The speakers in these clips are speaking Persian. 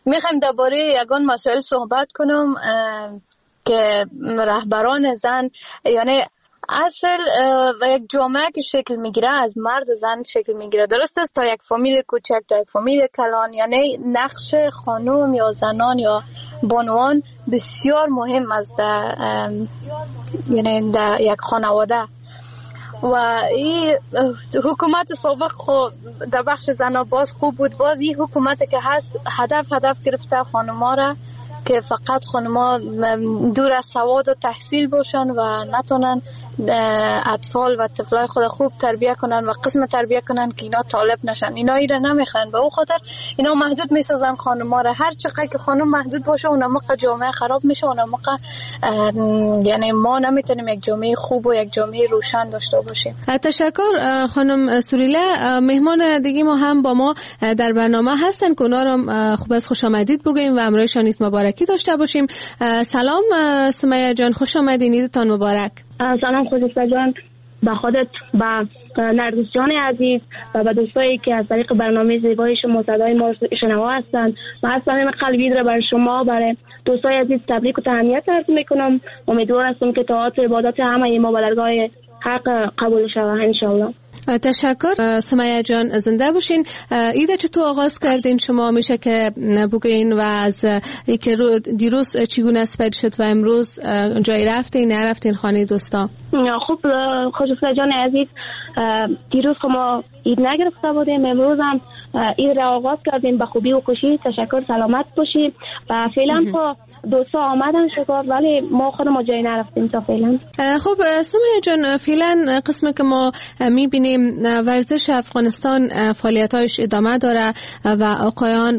میخوایم درباره یگان مسائل صحبت کنم که رهبران زن، یعنی اصل و یک جامعه که شکل میگیره از مرد و زن شکل میگیره. درست است تا یک فامیل کوچک تا یک فامیل کلان، یعنی نقش خانم یا زنان یا بانوان بسیار مهم است یعنی در یک خانواده. و این حکومت سابق خود در بخش زنان باز خوب بود، باز این حکومت که هست هدف گرفته خانم‌ها را که فقط خانم‌ها دور از سواد و تحصیل باشن و نتونن اطفال و طفلای خود خوب تربیه کنن و قسم تربیه کنن که اینا طالب نشن. اینا ایره نمیخوان، به او خاطر اینا محدود میسازن خانم‌ها را. هر چقدر که خانم محدود باشه اون موقع جامعه خراب میشه، اون موقع یعنی ما نمیتونیم یک جامعه خوب و یک جامعه روشن داشته باشیم. تشکر خانم سوریله. مهمان دیگه ما هم با ما در برنامه هستن که اونا رو خوب از خوش آمدید بگیم و امروزشان عید مبارکی داشته باشیم. سلام سمیه جان، خوش آمدین، عیدتان مبارک. سلام خدیجه جان، با خودت، با نرگس جان عزیز و با دوستایی که از طریق برنامه زیبای شما صدای ما شنوا هستند. من از صمیم قلبی را برای شما، برای دوستای عزیز تبریک و تهنیت عرض میکنم. امیدوار هستم که طاعات و عبادات همه ما به درگاه حق قبول شود ان شاء الله. تشکر سمیه جان، زنده باشین. ایده چطور آغاز کردین شما؟ میشه که بگین و از اینکه دیروز چگونه اسپید شد و امروز جایی رفتین نرفتین خانه دوستا؟ خب خدیجه جان عزیز، دیروز ما عید نگرفته بودیم، امروز هم عید را آغاز کردیم به خوبی و خوشی. تشکر، سلامت باشید. و فعلا دوستا آمدن شکر، ولی ما خودمون جایی نرفتیم تا فعلا. خب سمیه جان، فعلا قسمی که ما میبینیم ورزش افغانستان فعالیتایش ادامه داره و آقایان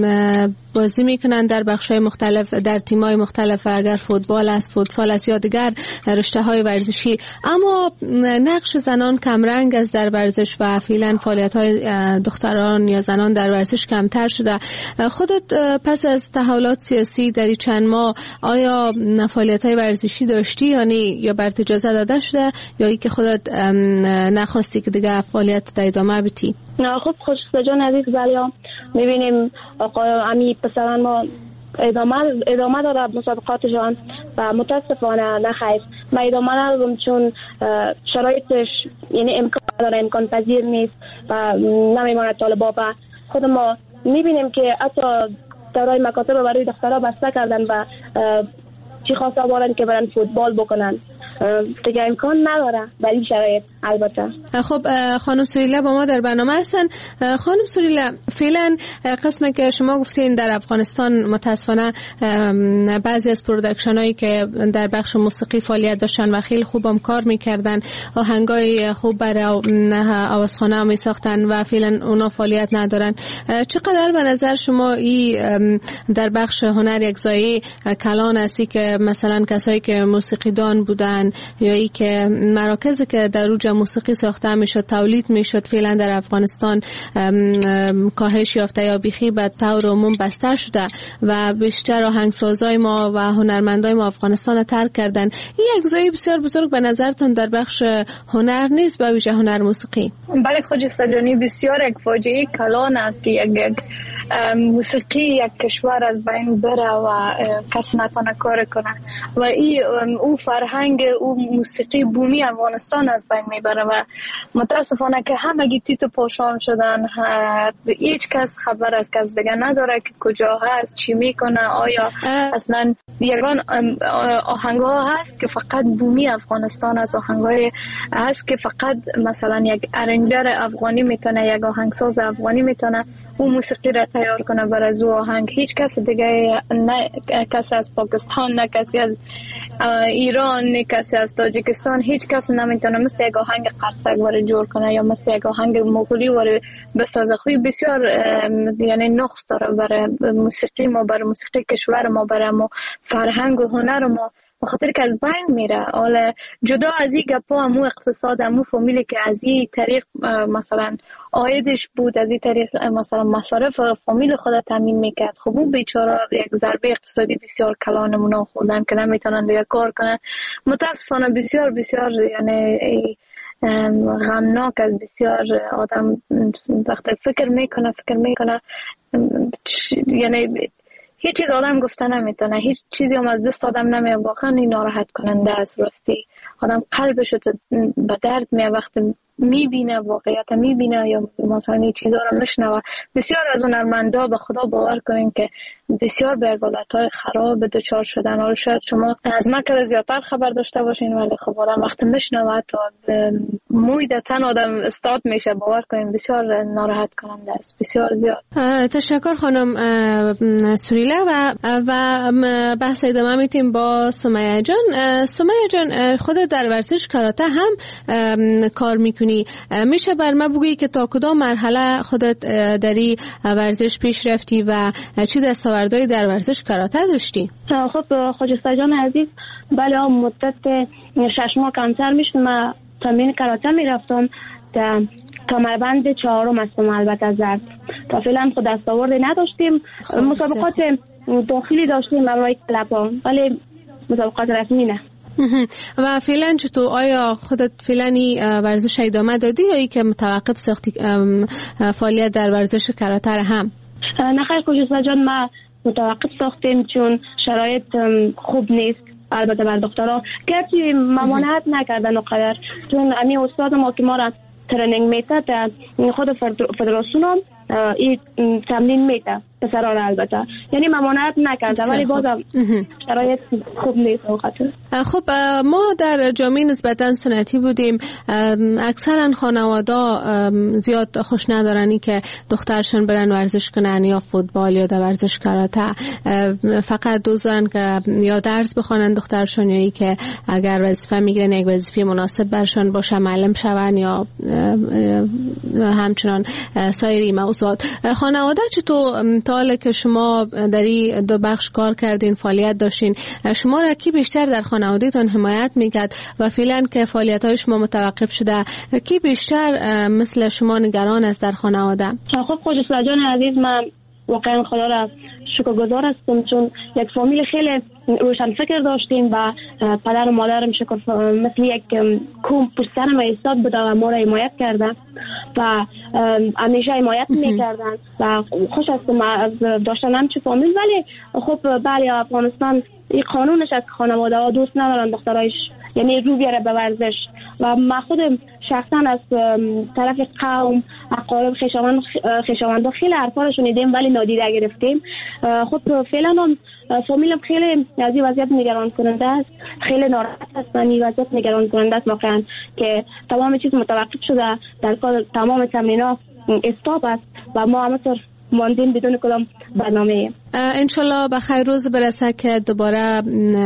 بازی میکنن در بخش‌های مختلف، در تیم‌های مختلف، اگر فوتبال است، فوتسال است یا دیگر رشته‌های ورزشی، اما نقش زنان کمرنگ است در ورزش و فعلا فعالیت‌های دختران یا زنان در ورزش کمتر شده. خودت پس از تحولات سیاسی در این چند ماه آیا فعالیت‌های ورزشی داشتی یا بر اجازه داده شده یا ای که خودت نخواستی که دیگه فعالیت در ادامه بدی؟ خب خدیجه جان عزیز، ولی می‌بینیم آقای پسران ما ادامه داره مسابقاتشان و متاسفانه نخیر ما ادامه ندارم، چون شرایطش یعنی امکان پذیر نیست و نمیماند طالبا. و خود ما میبینیم که حتی دارای مکاتب برای دخترها بسته کردن و چی خواسته بارن که برن فوتبال بکنن، دیگه امکان نداره برای این شرایط. البته خب خانم سوریله با ما در برنامه هستن. خانم سوریله، فعلا قسمی که شما گفتین در افغانستان متاسفانه بعضی از پروداکشن هایی که در بخش موسیقی فعالیت داشتن و خیلی خوبم کار میکردن، آهنگای خوب برای آوازخانه می ساختن و فعلا اونا فعالیت ندارن. چقدر به نظر شما این در بخش هنر یک زایی کلان هستی که مثلا کسایی که موسیقیدان بودن یا ای که مراکزی که در اوج موسیقی ساخته میشد، تولید میشد، فعلا در افغانستان کاهش یافته یا بیخی به طور عموم بسته شده و بیشتر آهنگسازای ما و هنرمندای ما افغانستان ترک کردن. این یک زایی بسیار بزرگ به نظرتون در بخش هنر نیست، به ویژه هنر موسیقی؟ بله خدیجه جانی، بسیار یک فاجعه کلان است که یک موسیقی یک کشور از بین بره و کس نتونه کار کنه و او فرهنگ او موسیقی بومی افغانستان از بین میبره و متاسفانه که همگی تیتو پاشان شدن. هیچ کس خبر از کس دیگه نداره که کجا هست، چی میکنه. آیا اصلا یگان آهنگ‌ها هست که فقط بومی افغانستان از آهنگ‌های هست که فقط مثلا یک ارنجر افغانی میتونه، یک آهنگساز افغانی میتونه او موسیقی را تیار کنه برای از آهنگ. هیچ کس دیگه، نه کسی از پاکستان، نه کسی از ایران، نه کسی از تاجیکستان، هیچ کس نمیتونه مثل یک آهنگ قرصک برای جور کنه یا مثل یک آهنگ مغولی برای بسازه. خوی بسیار یعنی نقص داره برای موسیقی ما، برای موسیقی کشور ما، برای ما فرهنگ و هنر ما، بخاطر که از بین میره. حالا جدا از این گپا همو اقتصاد، همو فامیلی که از این طریق مثلا آیدش بود، از این طریق مثلا مصارف فامیل خود تامین میکرد، خب اون بیچاره یک ضربه اقتصادی بسیار کلانمون خوردن که نمیتونن دیگه کار کنن. متاسفانه بسیار یعنی غمناک از بسیار. آدم وقتی فکر میکنه یعنی هیچ چیز آدم گفته نمیتونه، هیچ چیزی هم از دست آدم نمیه. واقعا این ناراحت کننده است. راستی آدم قلبش به درد میه وقتی میبینه، واقعیت میبینه یا مثلا این چیزا رو میشنوه. بسیار از هنرمندا به خدا باور کنین که بسیار به حالتهای خراب دچار شدن. حالا شاید شما از من که زیادتر خبر داشته باشین، ولی خب آدم وقتی میشنوه تا موی در تن آدم استاد میشه. باور کنین بسیار ناراحت کننده است، بسیار زیاد. تشکر خانم سوریلا. و بحث ادامه میتیم با سمیه جان. سمیه جان، خودت در ورزش کاراته هم کار میکنی، میشه بر ما بگویی که تا کدام مرحله خودت در این ورزش پیش رفتی و چی دستاوردهایی در ورزش کاراته داشتی؟ خب خجسته جان عزیز، بله مدت 6 ماه کمتر میشد من تمرین کاراته میرفتم. در کمربند 4 هستم البته زرد. تا فعلا خود دستاوردی نداشتیم. مسابقات داخلی داشتیم برای کلب‌ها، ولی مسابقات رسمی نه. و فعلا چطور؟ آیا خودت فعلا ورزش ادامه دادی یا ای که متوقف ساختی فعالیت در ورزش کاراته هم؟ نه خیر خجسته جان، ما متوقف ساختیم چون شرایط خوب نیست. البته بر دخترها گرچه ممانعت نکردن اونقدر، چون امی استاد ما که ما را ترنینگ میته در خود فدراسیون این تمرین میته پسران البته، یعنی ممانعت نکرده، ولی بازم شرایط خوب نیست وقتی. خب ما در جامعه نسبتا سنتی بودیم. اکثرا خانواده زیاد خوش ندارنی که دخترشون برن ورزش کنن یا فوتبال یا در ورزش کاراته. فقط دوست دارن که یا درس بخونن دخترشون یا ای که اگر وظیفه میگیرن یک وظیفه مناسب برشون باشه معلم شون یا همچنان سایر موضوعات. خانواده چطور حالا که شما در این دو بخش کار کردین، فعالیت داشتین، شما را کی بیشتر در خانوادهتون حمایت میکرد و فعلا که فعالیت‌های شما متوقف شده کی بیشتر مثل شما نگران است در خانواده؟ خب خجسته جان عزیز، من واقعا خدا را شکرگزار هستم چون یک فامیل خیلی روشن فکر داشتیم و پدر و مادرم مثل یک کوم پشت سرم ایستاد بوده و ما را حمایت کردن و همیشه حمایت میکردن و خوش هستم از داشتن همچه فامیل. ولی خب بله افغانستان این قانونش از خانواده ها دوست ندارن دخترایش یعنی رو بیاره به ورزش و من خودم شخصا از طرف قوم اقارب خیشاوندان خیلی حرفا رو شنیدیم ولی نادیده گرفتیم. خب فعلا هم فامیلم خیلی از این وضعیت نگران کننده است، خیلی ناراحت هستن. این وضعیت نگران کننده است واقعا که تمام چیز متوقف شده، در کار تمام تمرینات استاپ است و ما همینطور ماندیم بدون کدام برنامه. انشالله به خیر روز برسه که دوباره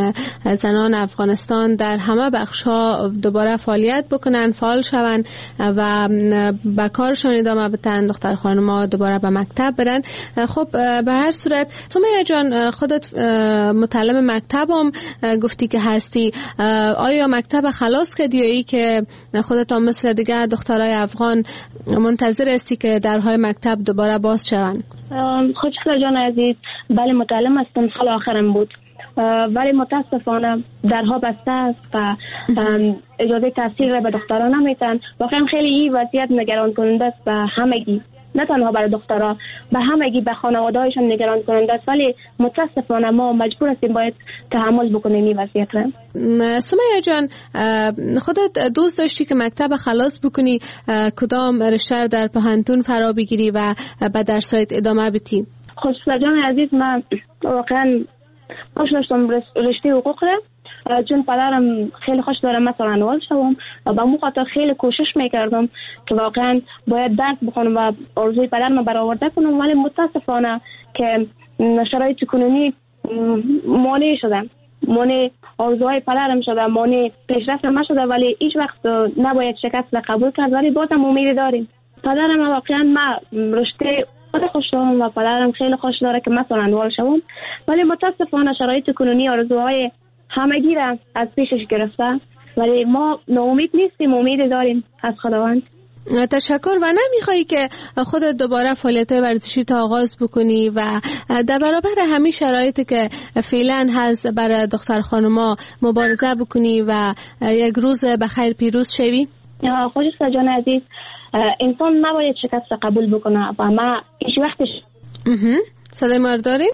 زنان افغانستان در همه بخش‌ها دوباره فعالیت بکنن، فعال شون و به کارشون ادامه بدن، دختر خانم‌ها دوباره به مکتب برن. خب به هر صورت سمیه جان، خودت متعلم مکتب هم گفتی که هستی، آیا مکتب خلاص کردی یا ای که خودت هم مثل دیگه دخترای افغان منتظر هستی که درهای مکتب دوباره باز شون؟ خجسته جان عزیز، بله متعلم هستم، سال آخرم بود ولی متاسفانه درها بسته است و اجازه تحصیل را به دختران نمیتن. واقعا خیلی این وضعیت نگران کننده است به همگی، نه تنها برای دخترها، به همگی، به خانواده‌هایشان نگران کننده است. ولی متاسفانه ما مجبور هستیم باید تحمل بکنیم این وضعیت را. سمیه جان، خودت دوست داشتی که مکتب خلاص بکنی، کدام رشته در پوهنتون فرا بگیری و به درسایت ادامه بدی؟ خجسته جان عزیز، من واقعا خوش داشتم رشته حقوق را چون پدرم خیلی خوش دارم مثلا انوال شوم و به مو خاطر خیلی کوشش میکردم که واقعا باید درس بخونم و آرزوی پدرم برآورده کنم، ولی متاسفانه که شرایط کنونی مانع شدم، مانع آرزوهای پدرم شده، مانع پیشرفت ما شده، ولی هیچ وقت نباید شکست را قبول کرد. ولی بازم امید داریم. پدرم واقعا ما رشته خیلی خوش دارم و پدرم خیلی خوش داره که مثلا انوال شوم، ولی متاسفانه شرایط کنونی آرزوهای همگی را از پیشش گرفته، ولی ما ناامید نیستیم، امید داریم از خداوند. تشکر. و نمیخوایی که خودت دوباره فعالیت‌های ورزشی تا آغاز بکنی و در برابر همین شرایطی که فعلا هست برای دختر خانوما مبارزه بکنی و یک روز بخیر پیروز شوی؟ خواجه جان عزیز، انسان نباید شکست قبول بکنه و ما هیچ وقتش صدای ما رو داریم؟